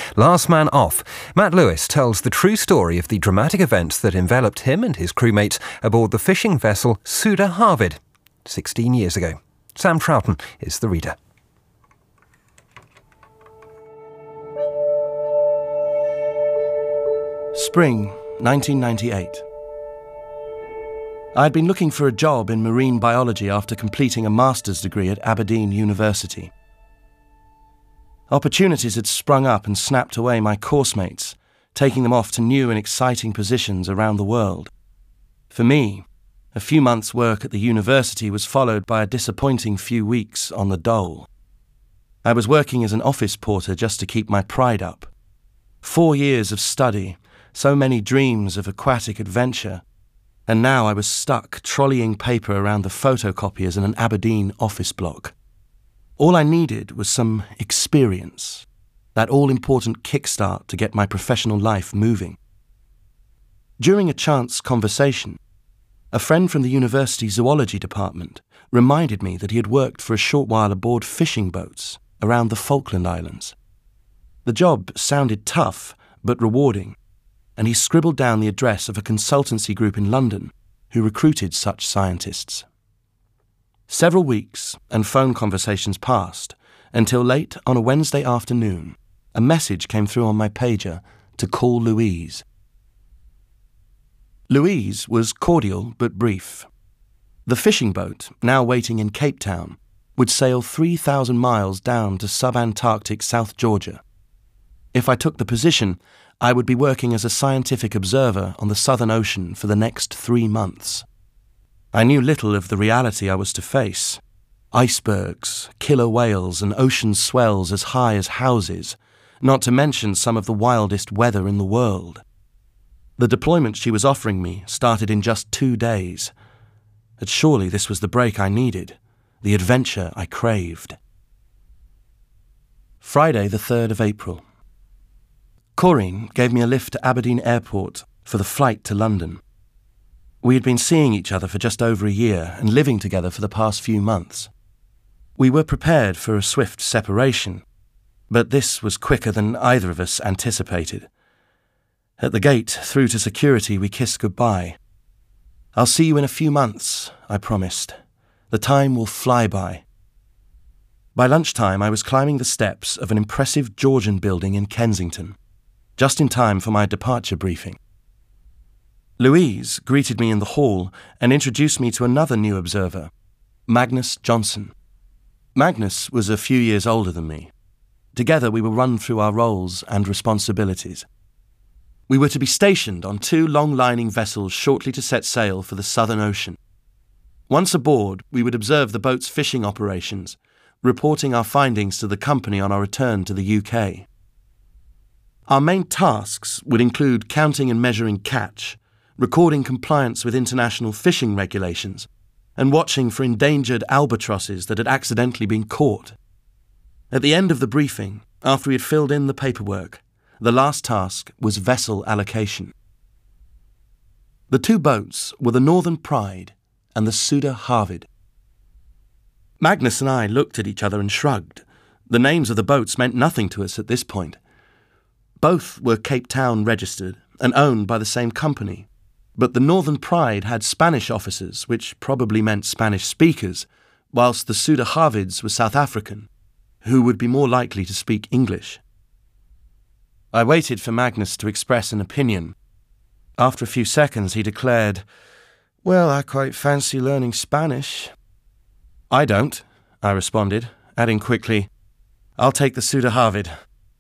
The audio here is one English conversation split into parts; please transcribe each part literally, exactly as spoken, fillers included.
Last Man Off. Matt Lewis tells the true story of the dramatic events that enveloped him and his crewmates aboard the fishing vessel Suda Harvid sixteen years ago. Sam Troughton is the reader. Spring nineteen ninety-eight. I had been looking for a job in marine biology after completing a master's degree at Aberdeen University. Opportunities had sprung up and snapped away my course mates, taking them off to new and exciting positions around the world. For me, a few months' work at the university was followed by a disappointing few weeks on the dole. I was working as an office porter just to keep my pride up. Four years of study, so many dreams of aquatic adventure, and now I was stuck trolleying paper around the photocopiers in an Aberdeen office block. All I needed was some experience, that all-important kickstart to get my professional life moving. During a chance conversation, a friend from the university zoology department reminded me that he had worked for a short while aboard fishing boats around the Falkland Islands. The job sounded tough but rewarding, and he scribbled down the address of a consultancy group in London who recruited such scientists. Several weeks and phone conversations passed until late on a Wednesday afternoon, a message came through on my pager to call Louise. Louise was cordial but brief. The fishing boat, now waiting in Cape Town, would sail three thousand miles down to subantarctic South Georgia. If I took the position, I would be working as a scientific observer on the Southern Ocean for the next three months. I knew little of the reality I was to face. Icebergs, killer whales, and ocean swells as high as houses, not to mention some of the wildest weather in the world. The deployment she was offering me started in just two days. But surely this was the break I needed, the adventure I craved. Friday, the third of April. Corinne gave me a lift to Aberdeen Airport for the flight to London. We had been seeing each other for just over a year and living together for the past few months. We were prepared for a swift separation, but this was quicker than either of us anticipated. At the gate, through to security, we kissed goodbye. "I'll see you in a few months," I promised. "The time will fly by." By lunchtime, I was climbing the steps of an impressive Georgian building in Kensington, just in time for my departure briefing. Louise greeted me in the hall and introduced me to another new observer, Magnus Johnson. Magnus was a few years older than me. Together we were run through our roles and responsibilities. We were to be stationed on two long-lining vessels shortly to set sail for the Southern Ocean. Once aboard, we would observe the boat's fishing operations, reporting our findings to the company on our return to the U K. Our main tasks would include counting and measuring catch, recording compliance with international fishing regulations, and watching for endangered albatrosses that had accidentally been caught. At the end of the briefing, after we had filled in the paperwork, the last task was vessel allocation. The two boats were the Northern Pride and the Suda Harvid. Magnus and I looked at each other and shrugged. The names of the boats meant nothing to us at this point. Both were Cape Town registered and owned by the same company, but the Northern Pride had Spanish officers, which probably meant Spanish speakers, whilst the Suda Harvids were South African, who would be more likely to speak English. I waited for Magnus to express an opinion. After a few seconds he declared, "Well, I quite fancy learning Spanish." "I don't," I responded, adding quickly, "I'll take the Suda Harvid."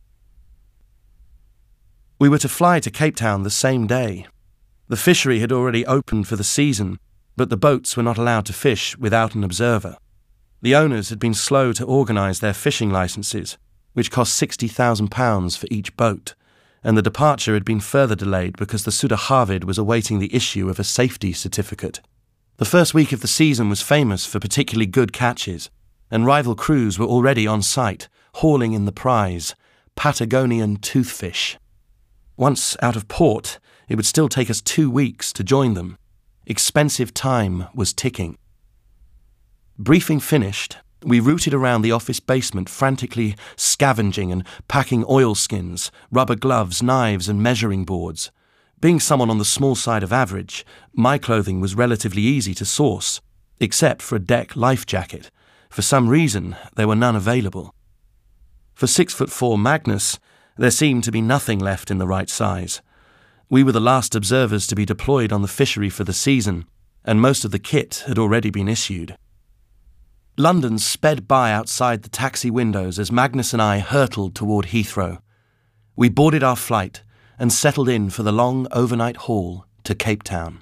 We were to fly to Cape Town the same day. The fishery had already opened for the season, but the boats were not allowed to fish without an observer. The owners had been slow to organise their fishing licences, which cost sixty thousand pounds for each boat, and the departure had been further delayed because the Suda Harvid was awaiting the issue of a safety certificate. The first week of the season was famous for particularly good catches, and rival crews were already on site, hauling in the prize, Patagonian toothfish. Once out of port, it would still take us two weeks to join them. Expensive time was ticking. Briefing finished, We rooted around the office basement, frantically scavenging and packing oilskins, rubber gloves, knives and measuring boards. Being someone on the small side of average, my clothing was relatively easy to source, except for a deck life jacket. For some reason, there were none available. For six foot four Magnus, there seemed to be nothing left in the right size. We were the last observers to be deployed on the fishery for the season, and most of the kit had already been issued. London sped by outside the taxi windows as Magnus and I hurtled toward Heathrow. We boarded our flight and settled in for the long overnight haul to Cape Town.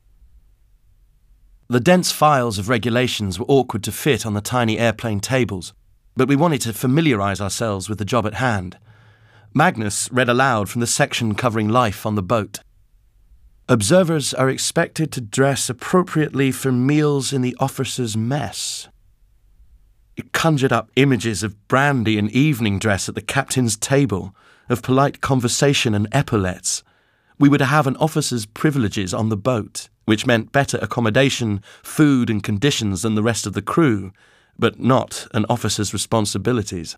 The dense files of regulations were awkward to fit on the tiny airplane tables, but we wanted to familiarise ourselves with the job at hand. Magnus read aloud from the section covering life on the boat. Observers are expected to dress appropriately for meals in the officers' mess. It conjured up images of brandy and evening dress at the captain's table, of polite conversation and epaulettes. We were to have an officer's privileges on the boat, which meant better accommodation, food and conditions than the rest of the crew, but not an officer's responsibilities.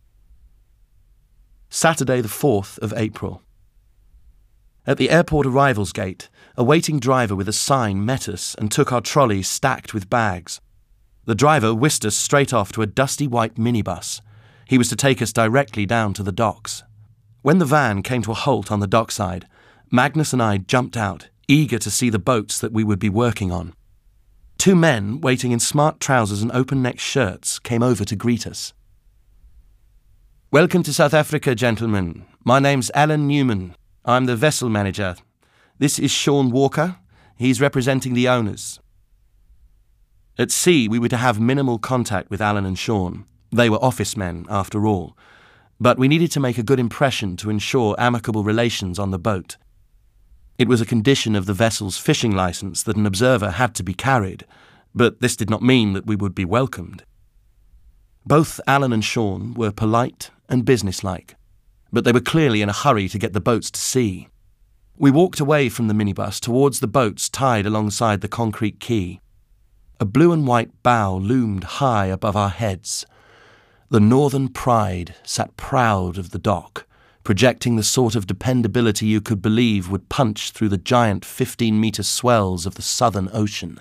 Saturday the fourth of April. At the airport arrivals gate, a waiting driver with a sign met us and took our trolley stacked with bags. The driver whisked us straight off to a dusty white minibus. He was to take us directly down to the docks. When the van came to a halt on the dockside, Magnus and I jumped out, eager to see the boats that we would be working on. Two men, waiting in smart trousers and open-necked shirts, came over to greet us. "Welcome to South Africa, gentlemen. My name's Alan Newman. I'm the vessel manager. This is Sean Walker. He's representing the owners." At sea, we were to have minimal contact with Alan and Sean. They were office men, after all. But we needed to make a good impression to ensure amicable relations on the boat. It was a condition of the vessel's fishing licence that an observer had to be carried, but this did not mean that we would be welcomed. Both Alan and Sean were polite and businesslike, but they were clearly in a hurry to get the boats to sea. We walked away from the minibus towards the boats tied alongside the concrete quay. A blue and white bow loomed high above our heads. The Northern Pride sat proud of the dock, projecting the sort of dependability you could believe would punch through the giant fifteen-metre swells of the Southern Ocean.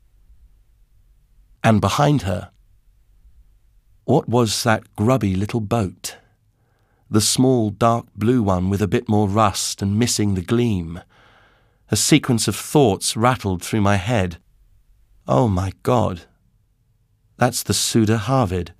And behind her, what was that grubby little boat? The small, dark blue one with a bit more rust and missing the gleam. A sequence of thoughts rattled through my head. Oh my God, that's the Suda Harvard.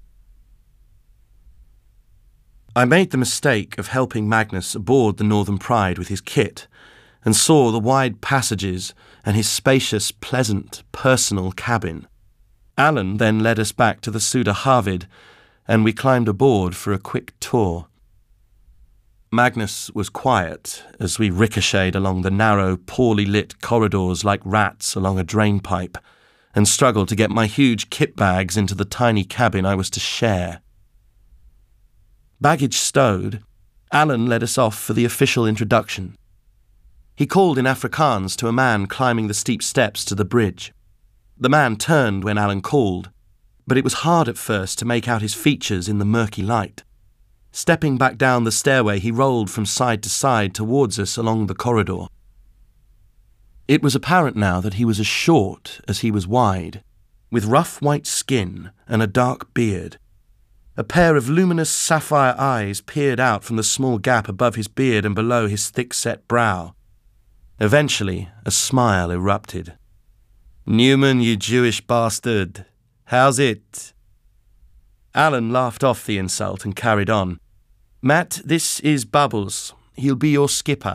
I made the mistake of helping Magnus aboard the Northern Pride with his kit, and saw the wide passages and his spacious, pleasant, personal cabin. Alan then led us back to the Suda Harvard, and we climbed aboard for a quick tour. Magnus was quiet as we ricocheted along the narrow, poorly lit corridors like rats along a drain pipe, and struggled to get my huge kit bags into the tiny cabin I was to share. Baggage stowed, Alan led us off for the official introduction. He called in Afrikaans to a man climbing the steep steps to the bridge. The man turned when Alan called, but it was hard at first to make out his features in the murky light. Stepping back down the stairway, he rolled from side to side towards us along the corridor. It was apparent now that he was as short as he was wide, with rough white skin and a dark beard. A pair of luminous sapphire eyes peered out from the small gap above his beard and below his thick-set brow. Eventually, a smile erupted. "Newman, you Jewish bastard. How's it?" Alan laughed off the insult and carried on. "Matt, this is Bubbles. He'll be your skipper."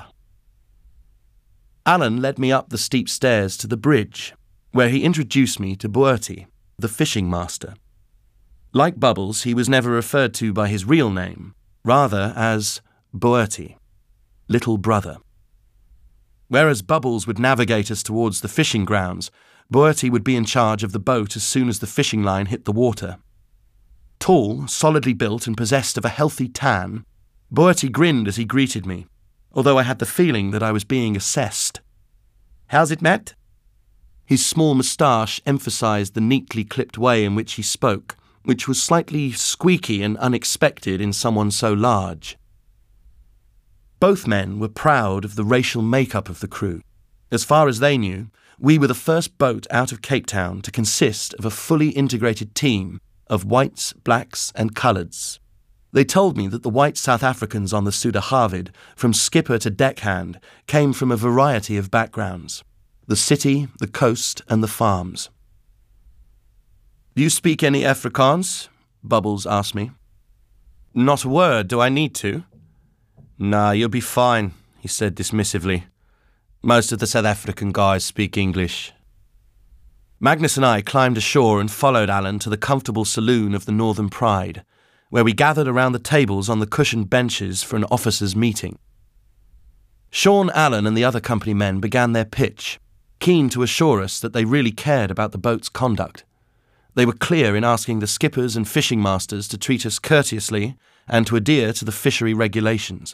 Alan led me up the steep stairs to the bridge, where he introduced me to Boertie, the fishing master. Like Bubbles, he was never referred to by his real name, rather as Boertie, little brother. Whereas Bubbles would navigate us towards the fishing grounds, Boertie would be in charge of the boat as soon as the fishing line hit the water. Tall, solidly built and possessed of a healthy tan, Boertie grinned as he greeted me, although I had the feeling that I was being assessed. "How's it, Matt?" His small moustache emphasised the neatly clipped way in which he spoke, which was slightly squeaky and unexpected in someone so large. Both men were proud of the racial makeup of the crew. As far as they knew, we were the first boat out of Cape Town to consist of a fully integrated team of whites, blacks and coloureds. They told me that the white South Africans on the Suda Harvard, from skipper to deckhand, came from a variety of backgrounds: the city, the coast and the farms. "Do you speak any Afrikaans?" Bubbles asked me. "Not a word. Do I need to?" "Nah, you'll be fine," he said dismissively. "Most of the South African guys speak English." Magnus and I climbed ashore and followed Alan to the comfortable saloon of the Northern Pride, where we gathered around the tables on the cushioned benches for an officers' meeting. Sean, Allen and the other company men began their pitch, keen to assure us that they really cared about the boat's conduct. They were clear in asking the skippers and fishing masters to treat us courteously and to adhere to the fishery regulations.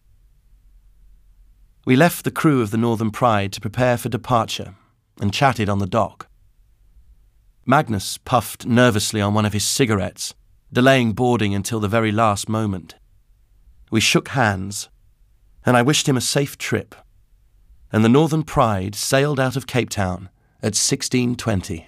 We left the crew of the Northern Pride to prepare for departure and chatted on the dock. Magnus puffed nervously on one of his cigarettes, delaying boarding until the very last moment. We shook hands, and I wished him a safe trip, and the Northern Pride sailed out of Cape Town at sixteen twenty.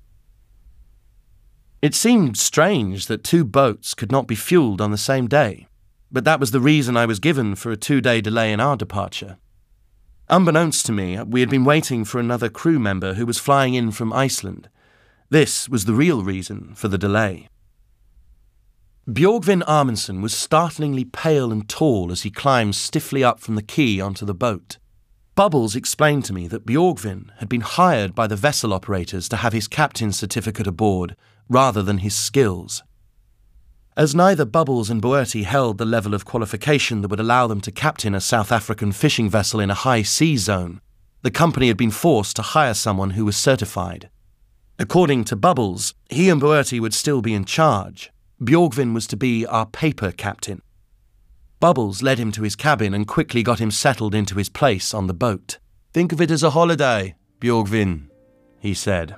It seemed strange that two boats could not be fueled on the same day, but that was the reason I was given for a two-day delay in our departure. Unbeknownst to me, we had been waiting for another crew member who was flying in from Iceland. This was the real reason for the delay. Bjorgvin Amundsen was startlingly pale and tall as he climbed stiffly up from the quay onto the boat. Bubbles explained to me that Bjorgvin had been hired by the vessel operators to have his captain's certificate aboard rather than his skills. As neither Bubbles and Boerty held the level of qualification that would allow them to captain a South African fishing vessel in a high sea zone, the company had been forced to hire someone who was certified. According to Bubbles, he and Boerty would still be in charge. Bjorgvin was to be our paper captain. Bubbles led him to his cabin and quickly got him settled into his place on the boat. "Think of it as a holiday, Bjorgvin," he said.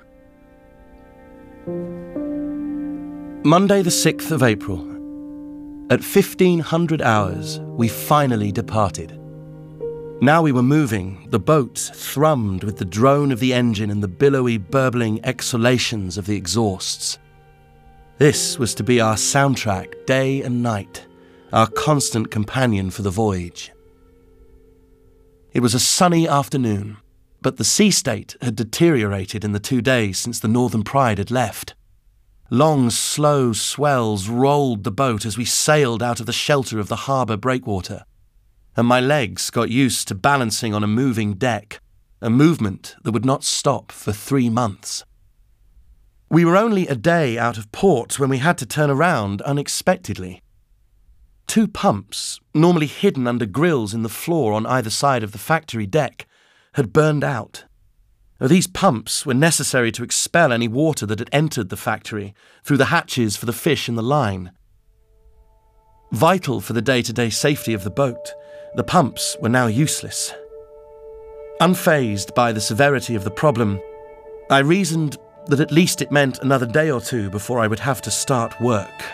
Monday the sixth of April. At fifteen hundred hours, we finally departed. Now we were moving, the boat thrummed with the drone of the engine and the billowy, burbling exhalations of the exhausts. This was to be our soundtrack day and night, our constant companion for the voyage. It was a sunny afternoon, but the sea state had deteriorated in the two days since the Northern Pride had left. Long, slow swells rolled the boat as we sailed out of the shelter of the harbour breakwater, and my legs got used to balancing on a moving deck, a movement that would not stop for three months. We were only a day out of port when we had to turn around unexpectedly. Two pumps, normally hidden under grills in the floor on either side of the factory deck, had burned out. These pumps were necessary to expel any water that had entered the factory through the hatches for the fish in the line. Vital for the day-to-day safety of the boat, the pumps were now useless. Unfazed by the severity of the problem, I reasoned that at least it meant another day or two before I would have to start work.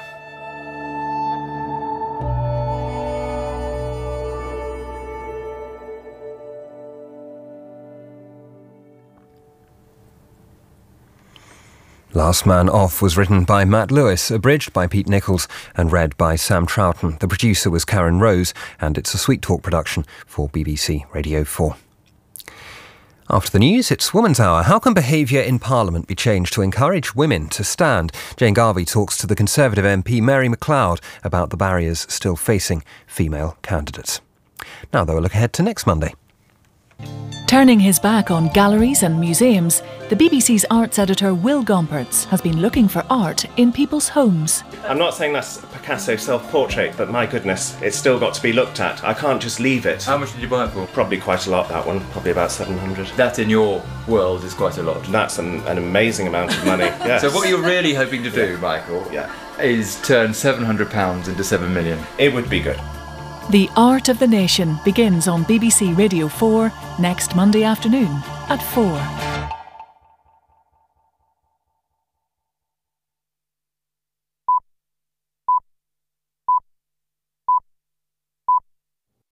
Last Man Off was written by Matt Lewis, abridged by Pete Nichols and read by Sam Troughton. The producer was Karen Rose, and it's a Sweet Talk production for B B C Radio four. After the news, it's Woman's Hour. How can behaviour in Parliament be changed to encourage women to stand? Jane Garvey talks to the Conservative M P Mary MacLeod about the barriers still facing female candidates. Now, though, a look ahead to next Monday. Turning his back on galleries and museums, the B B C's arts editor Will Gompertz has been looking for art in people's homes. I'm not saying that's a Picasso self-portrait, but my goodness, it's still got to be looked at. I can't just leave it. How much did you buy it for? Probably quite a lot, that one. Probably about seven hundred. That in your world is quite a lot. That's an, an amazing amount of money, yes. So what you're really hoping to do, yeah. Michael, yeah. is turn seven hundred pounds into seven million. It would be good. The Art of the Nation begins on B B C Radio four next Monday afternoon at four.